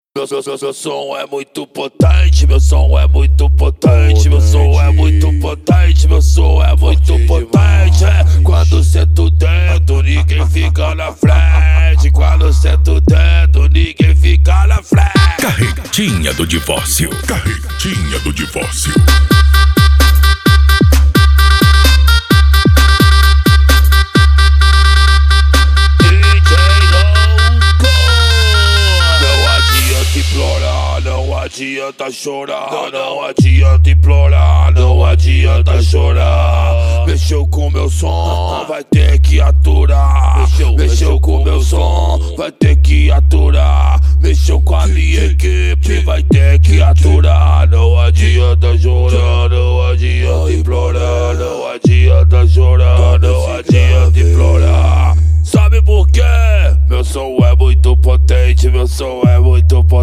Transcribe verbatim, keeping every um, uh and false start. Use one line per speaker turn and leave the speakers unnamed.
Meu, meu, meu, meu som é muito potente, meu som é muito potente, meu som é muito potente, meu som é muito potente. É, quando sento dentro, ninguém fica na frente. Quando sento dentro, ninguém fica na frente.
Carretinha do divórcio, carretinha do divórcio.
Não adianta chorar, não, não adianta implorar, não adianta chorar. Mexeu com meu som, vai ter que aturar. Mexeu, mexeu com meu som, vai ter que aturar. Mexeu com a minha equipe, vai ter que aturar. Não adianta chorar, não adianta implorar, não adianta chorar, não adianta implorar. Sabe por quê? Meu som é muito potente, meu som é muito potente.